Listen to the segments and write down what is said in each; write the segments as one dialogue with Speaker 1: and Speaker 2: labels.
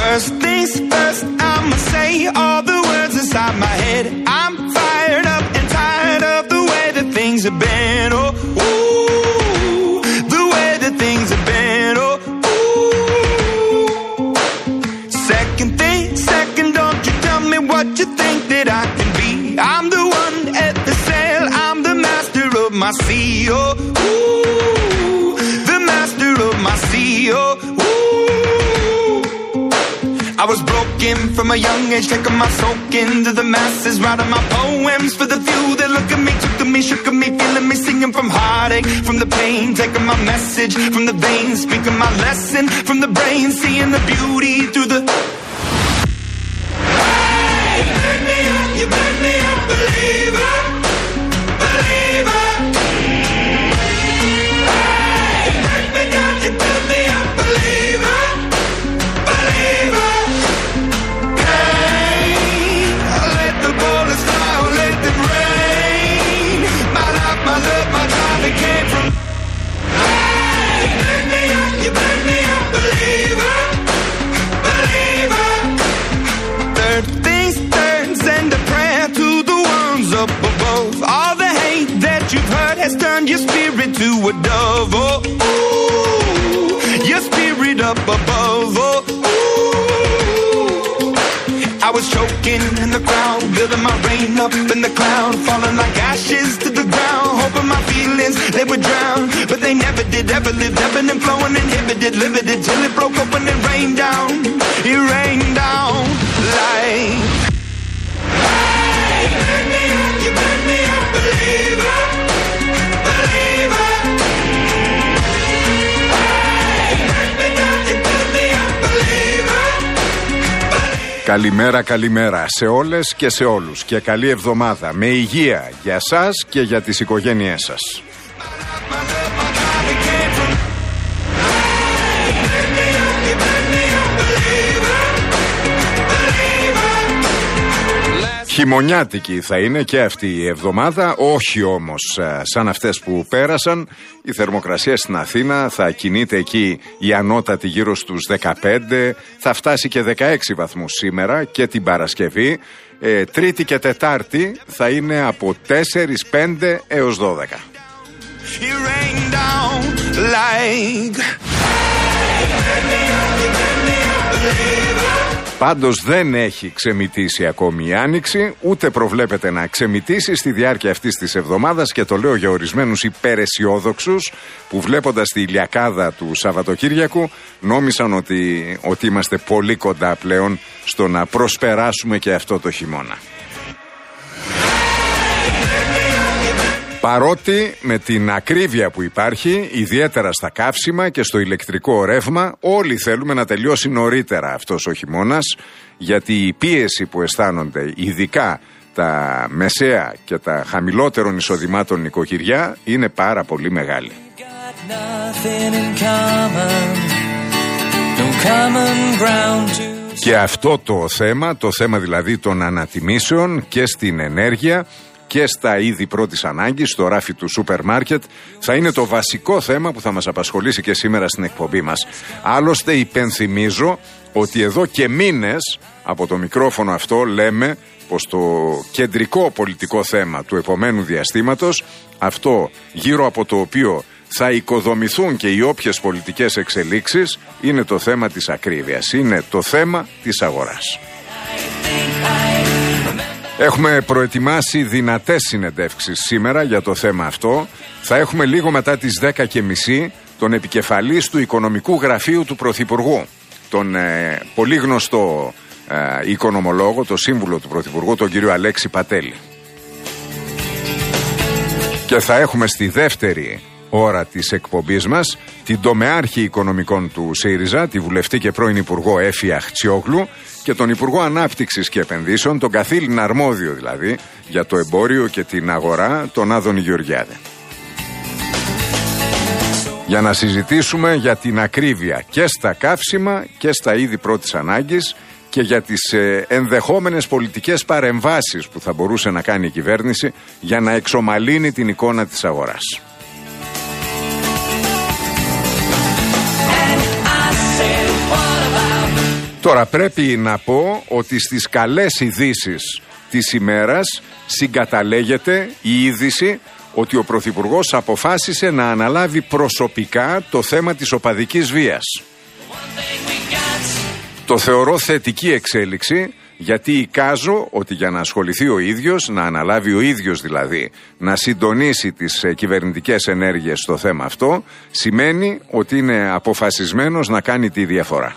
Speaker 1: First things first, I'ma say all the words inside my head. I'm fired up and tired of the way that things have been. Oh, ooh, the way that things have been. Oh, ooh. Second thing, second, don't you tell me what you think that I can be. I'm the one at the sail, I'm the master of my sea. Oh, ooh, the master of my sea. Oh, ooh. I was broken from a young age, taking my soak into the masses, writing my poems for the few that look at me, took to me, shook at me, feeling me, singing from heartache, from the pain, taking my message from the veins, speaking my lesson from the brain, seeing the beauty through the... Hey, you burn me up, you burn me up, believer, believer. Hey, you burn me down, you burn me up, believer, believer. My love, my time, it came from. Hey, you burn me up, believer, believer. Third things third, send a prayer to the ones up above. All the hate that you've heard has turned your spirit to a dove. Oh, ooh, your spirit up above. Oh, ooh. I was choking in the crowd, building my rain up in the cloud, falling like ashes to the ground, hoping my feelings, they would drown, but they never did, ever lived, ebbing and flowing, inhibited, limited, till it broke up when it rained down like... Hey, you burn me up, believer, believer. Hey, you burn me down, you burn me up, believer.
Speaker 2: Καλημέρα, καλημέρα σε όλες και σε όλους και καλή εβδομάδα με υγεία για σας και για τις οικογένειές σας. Χειμωνιάτικη θα είναι και αυτή η εβδομάδα, όχι όμως σαν αυτές που πέρασαν. Η θερμοκρασία στην Αθήνα θα κινείται εκεί η ανώτατη γύρω στους 15, θα φτάσει και 16 βαθμούς σήμερα και την Παρασκευή. Τρίτη και Τετάρτη θα είναι από 4, 5 έως 12. Πάντως δεν έχει ξεμητήσει ακόμη η Άνοιξη, ούτε προβλέπεται να ξεμητήσει στη διάρκεια αυτής της εβδομάδας, και το λέω για ορισμένους υπεραισιόδοξους που βλέποντας τη ηλιακάδα του Σαββατοκύριακου νόμισαν ότι είμαστε πολύ κοντά πλέον στο να προσπεράσουμε και αυτό το χειμώνα. Παρότι με την ακρίβεια που υπάρχει, ιδιαίτερα στα καύσιμα και στο ηλεκτρικό ρεύμα, όλοι θέλουμε να τελειώσει νωρίτερα αυτός ο χειμώνας, γιατί η πίεση που αισθάνονται ειδικά τα μεσαία και τα χαμηλότερων εισοδημάτων νοικοκυριά είναι πάρα πολύ μεγάλη. Και αυτό το θέμα δηλαδή των ανατιμήσεων και στην ενέργεια και στα είδη πρώτης ανάγκης, στο ράφι του σούπερ μάρκετ, θα είναι το βασικό θέμα που θα μας απασχολήσει και σήμερα στην εκπομπή μας. Άλλωστε υπενθυμίζω ότι εδώ και μήνες από το μικρόφωνο αυτό λέμε πως το κεντρικό πολιτικό θέμα του επομένου διαστήματος, αυτό γύρω από το οποίο θα οικοδομηθούν και οι όποιες πολιτικές εξελίξεις, είναι το θέμα της ακρίβειας, είναι το θέμα της αγοράς. Έχουμε προετοιμάσει δυνατές συνεντεύξεις σήμερα για το θέμα αυτό. Θα έχουμε λίγο μετά τις 10:30 τον επικεφαλής του Οικονομικού Γραφείου του Πρωθυπουργού, τον πολύ γνωστό οικονομολόγο, τον σύμβουλο του Πρωθυπουργού, τον κύριο Αλέξη Πατέλη. Και θα έχουμε στη δεύτερη ώρα της εκπομπής μας την τομεάρχη οικονομικών του ΣΥΡΙΖΑ, τη βουλευτή και πρώην Υπουργό Έφη Αχτσιόγλου, και τον Υπουργό Ανάπτυξης και Επενδύσεων, τον καθήλυν αρμόδιο δηλαδή για το εμπόριο και την αγορά, τον Άδωνη Γεωργιάδη. Για να συζητήσουμε για την ακρίβεια και στα καύσιμα και στα είδη πρώτης ανάγκης και για τις ενδεχόμενες πολιτικές παρεμβάσεις που θα μπορούσε να κάνει η κυβέρνηση για να εξομαλύνει την εικόνα της αγοράς. Τώρα πρέπει να πω ότι στις καλές ειδήσεις της ημέρας συγκαταλέγεται η είδηση ότι ο Πρωθυπουργός αποφάσισε να αναλάβει προσωπικά το θέμα της οπαδικής βίας. Το θεωρώ θετική εξέλιξη, γιατί εικάζω ότι για να ασχοληθεί ο ίδιος, να αναλάβει ο ίδιος δηλαδή, να συντονίσει τις κυβερνητικές ενέργειες στο θέμα αυτό, σημαίνει ότι είναι αποφασισμένος να κάνει τη διαφορά.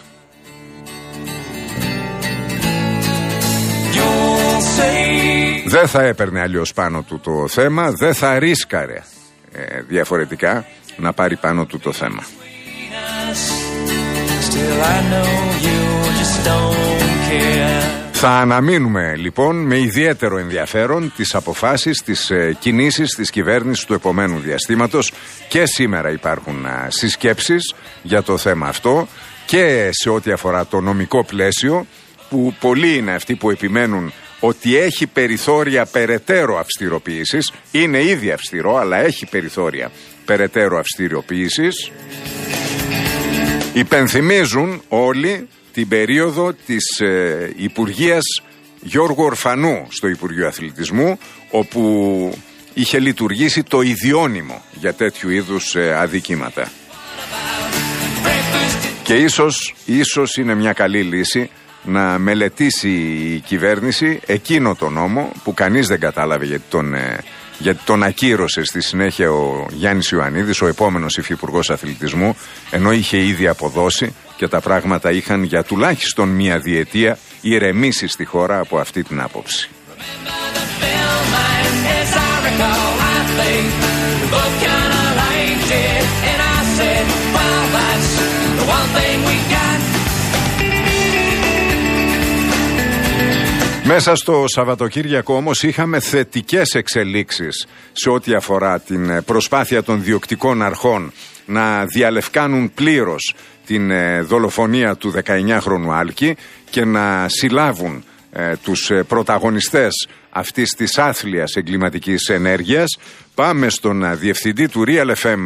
Speaker 2: Δεν θα έπαιρνε αλλιώς πάνω του το θέμα, δεν θα ρίσκαρε διαφορετικά να πάρει πάνω του το θέμα. Θα αναμείνουμε λοιπόν με ιδιαίτερο ενδιαφέρον τις αποφάσεις, τις κινήσεις της κυβέρνησης του επομένου διαστήματος. Και σήμερα υπάρχουν συσκέψεις για το θέμα αυτό και σε ό,τι αφορά το νομικό πλαίσιο, που πολλοί είναι αυτοί που επιμένουν ότι έχει περιθώρια περαιτέρω αυστηροποίησης. Είναι ήδη αυστηρό, αλλά έχει περιθώρια περαιτέρω αυστηροποίησης. Υπενθυμίζουν όλοι την περίοδο της Υπουργείας Γιώργου Ορφανού στο Υπουργείο Αθλητισμού, όπου είχε λειτουργήσει το ιδιώνυμο για τέτοιου είδους αδικήματα. Και ίσως είναι μια καλή λύση να μελετήσει η κυβέρνηση εκείνο το νόμο που κανείς δεν κατάλαβε γιατί τον ακύρωσε στη συνέχεια ο Γιάννης Ιωαννίδης, ο επόμενος υφυπουργός αθλητισμού, ενώ είχε ήδη αποδώσει και τα πράγματα είχαν για τουλάχιστον μία διετία ηρεμήσει στη χώρα από αυτή την άποψη. Μέσα στο Σαββατοκύριακο όμως είχαμε θετικές εξελίξεις σε ό,τι αφορά την προσπάθεια των διοκτικών αρχών να διαλευκάνουν πλήρως την δολοφονία του 19χρονου Άλκη και να συλλάβουν τους πρωταγωνιστές αυτής της άθλιας εγκληματικής ενέργειας. Πάμε στον διευθυντή του Real FM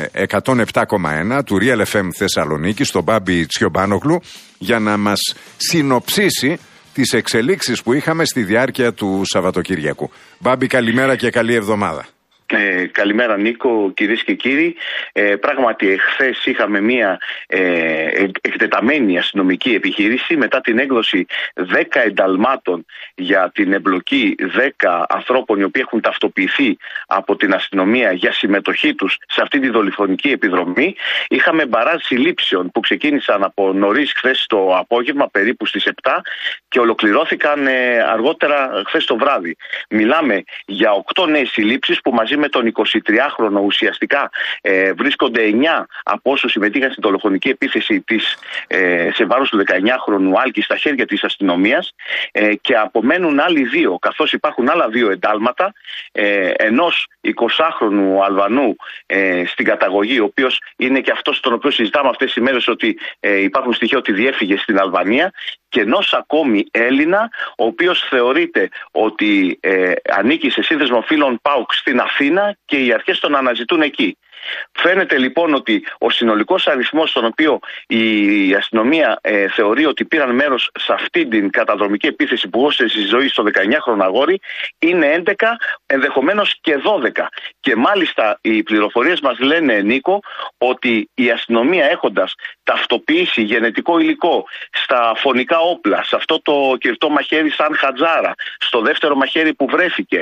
Speaker 2: 107,1, του Real FM Θεσσαλονίκη, τον Μπάμπη Τσιομπάνογλου, για να μας συνοψίσει τις εξελίξεις που είχαμε στη διάρκεια του Σαββατοκυριακού. Μπάμπη, καλημέρα και καλή εβδομάδα.
Speaker 3: Καλημέρα Νίκο, κυρίες και κύριοι. Πράγματι εχθές είχαμε μια εκτεταμένη αστυνομική επιχείρηση μετά την έκδοση 10 ενταλμάτων για την εμπλοκή 10 ανθρώπων οι οποίοι έχουν ταυτοποιηθεί από την αστυνομία για συμμετοχή τους σε αυτή τη δολοφονική επιδρομή. Είχαμε μπαράζ συλλήψεων που ξεκίνησαν από νωρίς χθες το απόγευμα, περίπου στις 7, και ολοκληρώθηκαν αργότερα χθες το βράδυ. Μιλάμε για 8 νέες συλλήψεις που μαζί με τον 23χρονο ουσιαστικά βρίσκονται 9 από όσους συμμετείχαν στην δολοφονική επίθεση σε βάρος του 19χρονου Άλκη στα χέρια της αστυνομίας, και απομένουν άλλοι 2, καθώς υπάρχουν άλλα 2 εντάλματα ενός 20χρονου Αλβανού στην καταγωγή, ο οποίος είναι και αυτός τον οποίο συζητάμε αυτές τις ημέρες ότι υπάρχουν στοιχεία ότι διέφυγε στην Αλβανία, και ενός ακόμη Έλληνα, ο οποίος θεωρείται ότι ανήκει σε σύνδεσμο φίλων ΠΑΟΚ στην Αθήνα και οι αρχές τον αναζητούν εκεί. Φαίνεται λοιπόν ότι ο συνολικός αριθμός στον οποίο η αστυνομία θεωρεί ότι πήραν μέρος σε αυτή την καταδρομική επίθεση που έδωσε στη ζωή στο 19χρονο αγόρι είναι 11, ενδεχομένως και 12. Και μάλιστα οι πληροφορίες μας λένε, Νίκο, ότι η αστυνομία, έχοντας ταυτοποιήσει γενετικό υλικό στα φωνικά όπλα, σε αυτό το κυρτό μαχαίρι σαν χατζάρα, στο δεύτερο μαχαίρι που βρέθηκε,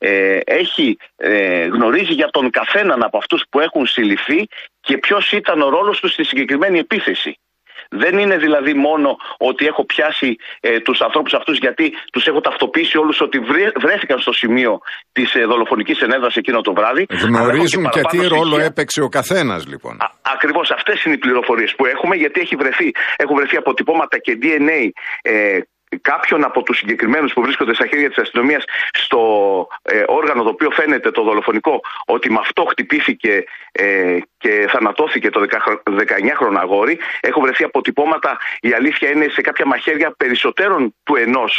Speaker 3: γνωρίζει για τον καθέναν από αυτούς που έχουν συλληφθεί και ποιος ήταν ο ρόλος του στη συγκεκριμένη επίθεση. Δεν είναι δηλαδή μόνο ότι έχω πιάσει τους ανθρώπους αυτούς γιατί τους έχω ταυτοποιήσει όλους ότι βρέθηκαν στο σημείο της δολοφονικής ενέδρας εκείνο το βράδυ.
Speaker 2: Γνωρίζουν και τι ρόλο έπαιξε ο καθένας λοιπόν.
Speaker 3: Ακριβώς αυτές είναι οι πληροφορίες που έχουμε, γιατί έχουν βρεθεί αποτυπώματα και DNA κάποιον από τους συγκεκριμένους που βρίσκονται στα χέρια της αστυνομίας στο όργανο το οποίο φαίνεται το δολοφονικό, ότι με αυτό χτυπήθηκε και θανατώθηκε το 19χρονο αγόρι. Έχουν βρεθεί αποτυπώματα, η αλήθεια είναι, σε κάποια μαχαίρια περισσότερων του ενός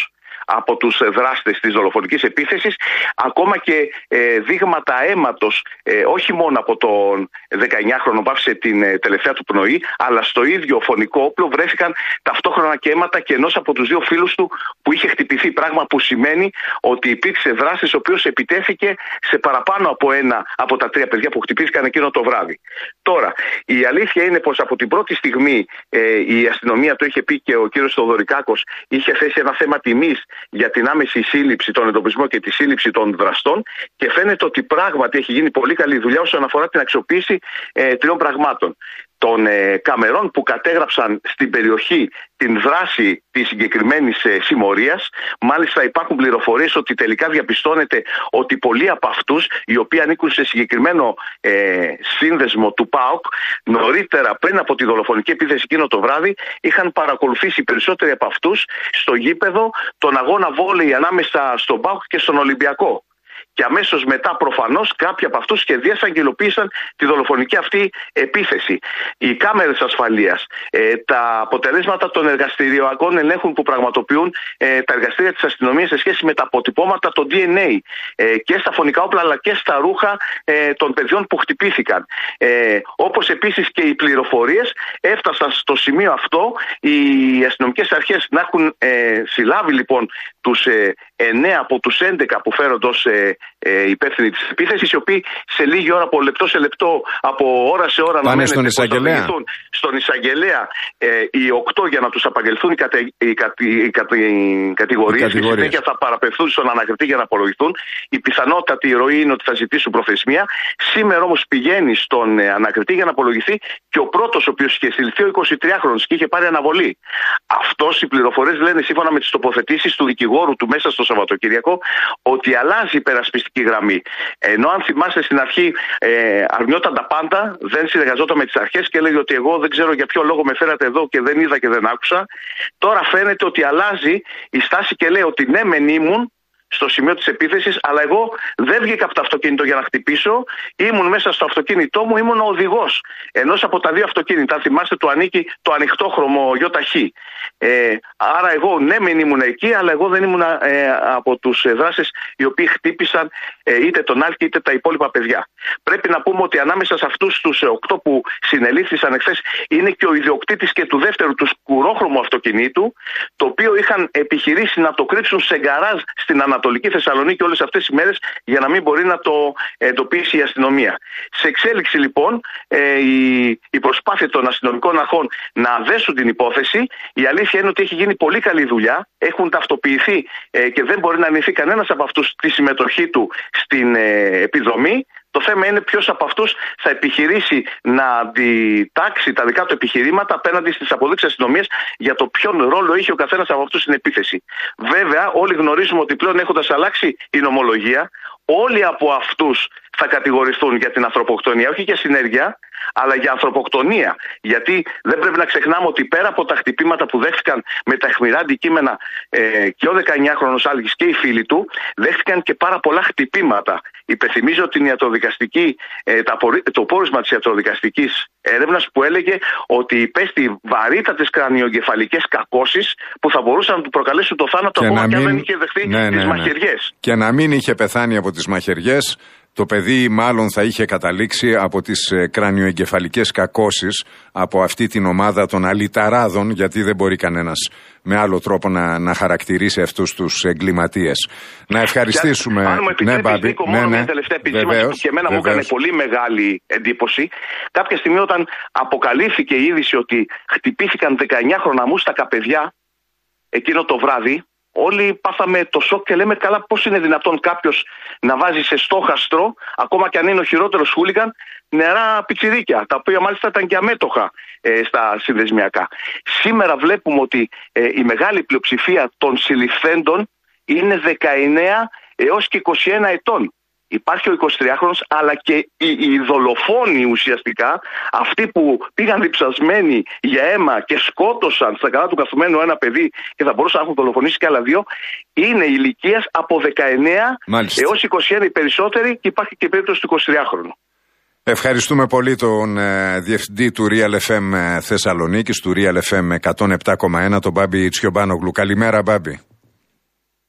Speaker 3: από τους δράστες της δολοφονικής επίθεσης, ακόμα και δείγματα αίματος, όχι μόνο από τον 19χρονο που άφησε την τελευταία του πνοή, αλλά στο ίδιο φωνικό όπλο βρέθηκαν ταυτόχρονα και αίματα και ενός από τους δύο φίλους του που είχε χτυπηθεί, πράγμα που σημαίνει ότι υπήρξε δράστης ο οποίος επιτέθηκε σε παραπάνω από ένα από τα 3 παιδιά που χτυπήθηκαν εκείνο το βράδυ. Τώρα, η αλήθεια είναι πως από την πρώτη στιγμή η αστυνομία, το είχε πει και ο κύριος Θοδωρικάκος, είχε θέσει ένα θέμα τιμής για την άμεση σύλληψη, τον εντοπισμό και τη σύλληψη των δραστών, και φαίνεται ότι πράγματι έχει γίνει πολύ καλή δουλειά όσον αφορά την αξιοποίηση 3 πραγμάτων. Των καμερών που κατέγραψαν στην περιοχή την δράση της συγκεκριμένης συμμορίας. Μάλιστα υπάρχουν πληροφορίες ότι τελικά διαπιστώνεται ότι πολλοί από αυτούς, οι οποίοι ανήκουν σε συγκεκριμένο σύνδεσμο του ΠΑΟΚ, νωρίτερα πριν από τη δολοφονική επίθεση εκείνο το βράδυ, είχαν παρακολουθήσει περισσότεροι από αυτούς στο γήπεδο τον αγώνα βόλεϊ ανάμεσα στον ΠΑΟΚ και στον Ολυμπιακό. Και αμέσως μετά προφανώς κάποιοι από αυτούς σχεδίασαν και υλοποίησαν τη δολοφονική αυτή επίθεση. Οι κάμερες ασφαλείας, τα αποτελέσματα των εργαστηριακών ελέγχων που πραγματοποιούν τα εργαστήρια της αστυνομίας σε σχέση με τα αποτυπώματα, το DNA και στα φωνικά όπλα αλλά και στα ρούχα των παιδιών που χτυπήθηκαν. Όπως επίσης και οι πληροφορίες έφτασαν στο σημείο αυτό οι αστυνομικές αρχές να έχουν συλλάβει λοιπόν τους 9 από τους 11 που φέρονται ως υπεύθυνοι της επίθεσης, οι οποίοι σε λίγη ώρα, από λεπτό σε λεπτό, από ώρα σε ώρα,
Speaker 2: πάνε στον εισαγγελέα.
Speaker 3: Στον εισαγγελέα οι 8 για να τους απαγγελθούν οι κατηγορίες. Στη συνέχεια θα παραπευθούν στον ανακριτή για να απολογηθούν. Η πιθανότατη ροή είναι ότι θα ζητήσουν προθεσμία. Σήμερα όμως πηγαίνει στον ανακριτή για να απολογηθεί και ο πρώτος, ο οποίος είχε συλληφθεί, ο 23χρονος, και είχε πάρει αναβολή. Αυτός, οι πληροφορίες λένε, σύμφωνα με τις τοποθετήσεις του δικηγόρου του μέσα στο Σαββατοκύριακο, ότι αλλάζει η υπερασπιστική γραμμή. Ενώ αν θυμάστε στην αρχή αρνιόταν τα πάντα, δεν συνεργαζόταν με τις αρχές και έλεγε ότι εγώ δεν ξέρω για ποιο λόγο με φέρατε εδώ και δεν είδα και δεν άκουσα. Τώρα φαίνεται ότι αλλάζει η στάση και λέει ότι ναι, μεν ήμουν στο σημείο της επίθεσης, αλλά εγώ δεν βγήκα από το αυτοκίνητο για να χτυπήσω, ήμουν μέσα στο αυτοκίνητό μου, ήμουν ο οδηγός ενός από τα 2 αυτοκίνητα. Αν θυμάστε, του ανήκει το ανοιχτόχρωμο ΙΧ. Άρα εγώ ναι μεν ήμουν εκεί, αλλά εγώ δεν ήμουν από τους δράστες οι οποίοι χτύπησαν είτε τον Άλκη είτε τα υπόλοιπα παιδιά. Πρέπει να πούμε ότι ανάμεσα σε αυτούς τους 8 που συνελήφθησαν εχθές είναι και ο ιδιοκτήτης και του δεύτερου, του σκουρόχρωμου αυτοκινήτου, το οποίο είχαν επιχειρήσει να το κρύψουν σε γκαράζ στην Ανατολική Θεσσαλονίκη όλες αυτές τις μέρες για να μην μπορεί να το εντοπίσει η αστυνομία. Σε εξέλιξη λοιπόν η προσπάθεια των αστυνομικών αρχών να δέσουν την υπόθεση. Η αλήθεια είναι ότι έχει γίνει πολύ καλή δουλειά. Έχουν ταυτοποιηθεί και δεν μπορεί να αρνηθεί κανένας από αυτούς τη συμμετοχή του στην επιδρομή. Το θέμα είναι ποιος από αυτούς θα επιχειρήσει να αντιτάξει τα δικά του επιχειρήματα απέναντι στις αποδείξεις αστυνομίας για το ποιον ρόλο είχε ο καθένας από αυτούς στην επίθεση. Βέβαια, όλοι γνωρίζουμε ότι πλέον, έχοντας αλλάξει η νομολογία, όλοι από αυτούς θα κατηγορηθούν για την ανθρωποκτονία, όχι για συνέργεια, αλλά για ανθρωποκτονία. Γιατί δεν πρέπει να ξεχνάμε ότι πέρα από τα χτυπήματα που δέχτηκαν με τα αιχμηρά αντικείμενα και ο 19χρονος Άλγης και οι φίλοι του, δέχτηκαν και πάρα πολλά χτυπήματα. Υπενθυμίζω ότι το πόρισμα της ιατροδικαστικής έρευνας που έλεγε ότι υπέστη βαρύτατες κρανιογκεφαλικές κακώσεις που θα μπορούσαν να του προκαλέσουν το θάνατο ακόμα και αν δεν είχε δεχθεί τις μαχαιριές.
Speaker 2: Και να μην είχε πεθάνει από τις μαχαιριές, το παιδί μάλλον θα είχε καταλήξει από τις κρανιοεγκεφαλικές κακώσεις από αυτή την ομάδα των αλυταράδων, γιατί δεν μπορεί κανένας με άλλο τρόπο να χαρακτηρίσει αυτούς τους εγκληματίες. Να ευχαριστήσουμε.
Speaker 3: Αν μου επιτρέπεις, Νίκο, μόνο μια τελευταία επισήμανση που και εμένα μου έκανε πολύ μεγάλη εντύπωση. Κάποια στιγμή όταν αποκαλύφθηκε η είδηση ότι χτυπήθηκαν 19χρονα μούστακα παιδιά εκείνο το βράδυ, όλοι πάθαμε το σοκ και λέμε, καλά, πώς είναι δυνατόν κάποιος να βάζει σε στόχαστρο, ακόμα και αν είναι ο χειρότερος χούλιγκαν, νερά πιτσιρίκια, τα οποία μάλιστα ήταν και αμέτωχα στα συνδεσμιακά. Σήμερα βλέπουμε ότι η μεγάλη πλειοψηφία των συλληφθέντων είναι 19 έως και 21 ετών. Υπάρχει ο 23χρονος, αλλά και οι δολοφόνοι ουσιαστικά, αυτοί που πήγαν διψασμένοι για αίμα και σκότωσαν στα καλά του καθουμένου ένα παιδί και θα μπορούσαν να έχουν δολοφονήσει και άλλα 2, είναι ηλικίας από 19 έως 21 οι περισσότεροι, και υπάρχει και περίπτωση του 23χρονου.
Speaker 2: Ευχαριστούμε πολύ τον διευθυντή του Real FM Θεσσαλονίκης, του Real FM 107,1, τον Μπάμπη Τσιομπάνογλου. Καλημέρα, Μπάμπη.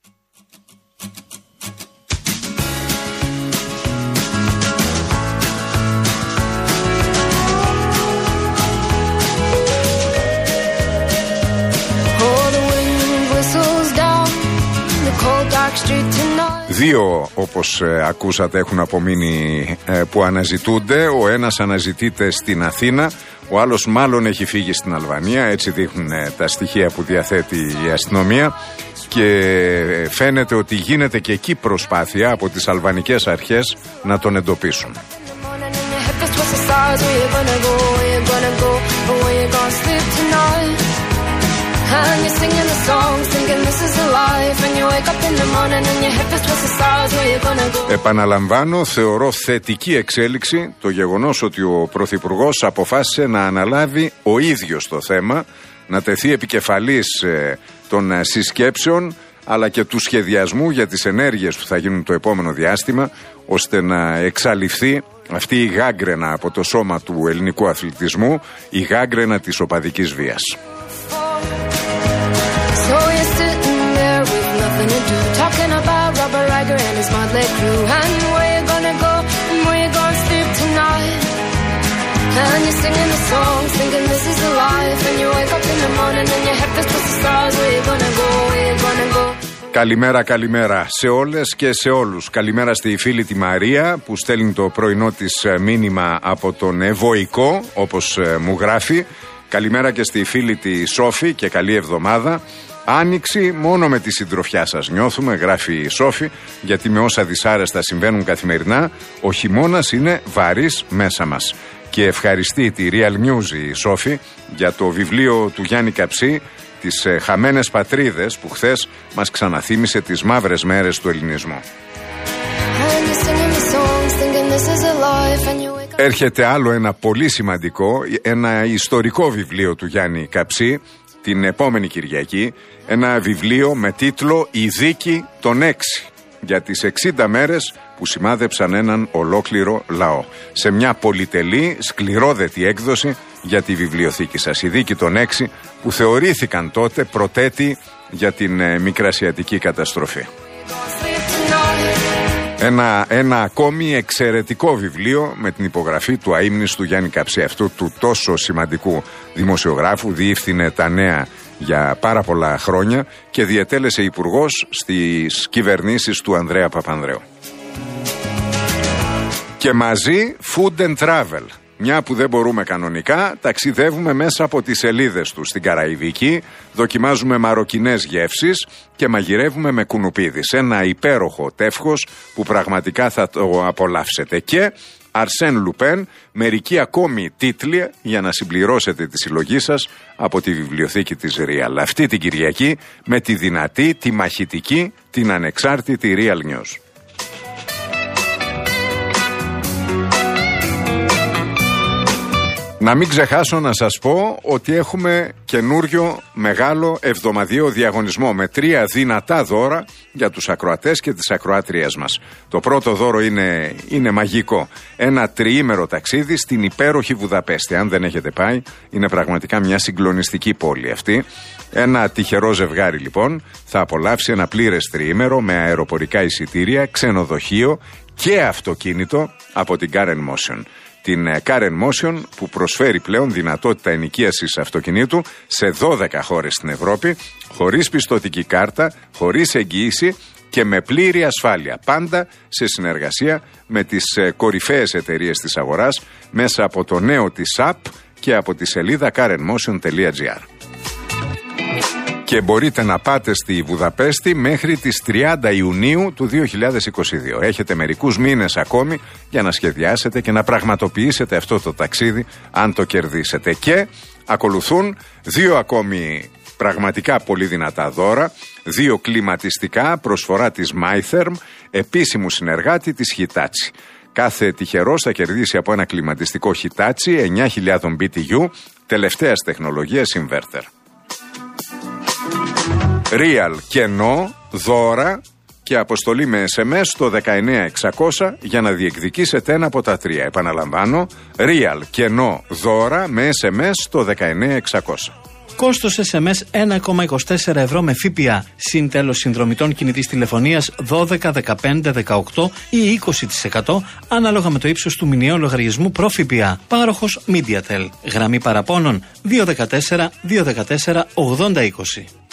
Speaker 2: Δύο, όπως ακούσατε, έχουν απομείνει που αναζητούνται. Ο ένας αναζητείται στην Αθήνα, ο άλλος μάλλον έχει φύγει στην Αλβανία. Έτσι δείχνουν τα στοιχεία που διαθέτει η αστυνομία. Και φαίνεται ότι γίνεται και εκεί προσπάθεια από τις αλβανικές αρχές να τον εντοπίσουν. Επαναλαμβάνω, θεωρώ θετική εξέλιξη το γεγονός ότι ο Πρωθυπουργός αποφάσισε να αναλάβει ο ίδιος το θέμα, να τεθεί επικεφαλής των συσκέψεων αλλά και του σχεδιασμού για τις ενέργειες που θα γίνουν το επόμενο διάστημα, ώστε να εξαλειφθεί αυτή η γάγκρενα από το σώμα του ελληνικού αθλητισμού, η γάγκρενα της οπαδικής βίας. Καλημέρα σε όλες και σε όλους. Καλημέρα στη φίλη τη Μαρία που στέλνει το πρωινό της μήνυμα από τον Ευωικό, όπως μου γράφει. Καλημέρα και στη φίλη τη Σόφη και καλή εβδομάδα. Άνοιξη μόνο με τη συντροφιά σας νιώθουμε, γράφει η Σόφη, γιατί με όσα δυσάρεστα συμβαίνουν καθημερινά, ο χειμώνας είναι βαρύς μέσα μας. Και ευχαριστεί τη Real News η Σόφη για το βιβλίο του Γιάννη Καψί, τις χαμένες πατρίδες, που χθες μας ξαναθύμισε τις μαύρες μέρες του ελληνισμού. Έρχεται άλλο ένα πολύ σημαντικό, ένα ιστορικό βιβλίο του Γιάννη Καψί την επόμενη Κυριακή, ένα βιβλίο με τίτλο «Η δίκη των 6», για τις 60 μέρες που σημάδεψαν έναν ολόκληρο λαό. Σε μια πολυτελή, σκληρόδετη έκδοση για τη βιβλιοθήκη σας. Η δίκη των 6 που θεωρήθηκαν τότε πρωτέτη για την μικρασιατική καταστροφή. Ένα ακόμη εξαιρετικό βιβλίο με την υπογραφή του αείμνηστου Γιάννη Καψί, αυτού του τόσο σημαντικού δημοσιογράφου. Διεύθυνε τα νέα για πάρα πολλά χρόνια και διετέλεσε υπουργός στις κυβερνήσεις του Ανδρέα Παπανδρέου. Και μαζί Food and Travel. Μια που δεν μπορούμε κανονικά, ταξιδεύουμε μέσα από τις σελίδες του στην Καραϊβική, δοκιμάζουμε μαροκινές γεύσεις και μαγειρεύουμε με κουνουπίδι. Ένα υπέροχο τεύχος που πραγματικά θα το απολαύσετε. Και Αρσέν Λουπέν, μερικοί ακόμη τίτλοι για να συμπληρώσετε τη συλλογή σας από τη βιβλιοθήκη της Real. Αυτή την Κυριακή με τη δυνατή, τη μαχητική, την ανεξάρτητη Real News. Να μην ξεχάσω να σας πω ότι έχουμε καινούριο μεγάλο εβδομαδιαίο διαγωνισμό με 3 δυνατά δώρα για τους ακροατές και τις ακροάτριές μας. Το πρώτο δώρο είναι μαγικό. Ένα τριήμερο ταξίδι στην υπέροχη Βουδαπέστη. Αν δεν έχετε πάει, είναι πραγματικά μια συγκλονιστική πόλη αυτή. Ένα τυχερό ζευγάρι λοιπόν θα απολαύσει ένα πλήρες τριήμερο με αεροπορικά εισιτήρια, ξενοδοχείο και αυτοκίνητο από την Car & Motion. Την Car & Motion που προσφέρει πλέον δυνατότητα ενοικίασης αυτοκινήτου σε 12 χώρες στην Ευρώπη, χωρίς πιστωτική κάρτα, χωρίς εγγύηση και με πλήρη ασφάλεια. Πάντα σε συνεργασία με τις κορυφαίες εταιρείες της αγοράς μέσα από το νέο της app και από τη σελίδα carandmotion.gr. Και μπορείτε να πάτε στη Βουδαπέστη μέχρι τις 30 Ιουνίου του 2022. Έχετε μερικούς μήνες ακόμη για να σχεδιάσετε και να πραγματοποιήσετε αυτό το ταξίδι, αν το κερδίσετε. Και ακολουθούν 2 ακόμη πραγματικά πολύ δυνατά δώρα, 2 κλιματιστικά, προσφορά της MyTherm, επίσημου συνεργάτη της Hitachi. Κάθε τυχερός θα κερδίσει από ένα κλιματιστικό Hitachi 9.000 BTU, τελευταίας τεχνολογίας inverter. Real κενό, δώρα και αποστολή με SMS στο 19600 για να διεκδικήσετε ένα από τα 3. Επαναλαμβάνω, Real κενό, δώρα με SMS στο 19600.
Speaker 4: Κόστος SMS 1,24 ευρώ με ΦΠΑ. Συν τέλος συνδρομητών κινητής τηλεφωνίας 12, 15, 18 ή 20% ανάλογα με το ύψος του μηνιαίου λογαριασμού προ ΦΠΑ. Πάροχος MediaTel. Γραμμή παραπώνων 214 214 8020.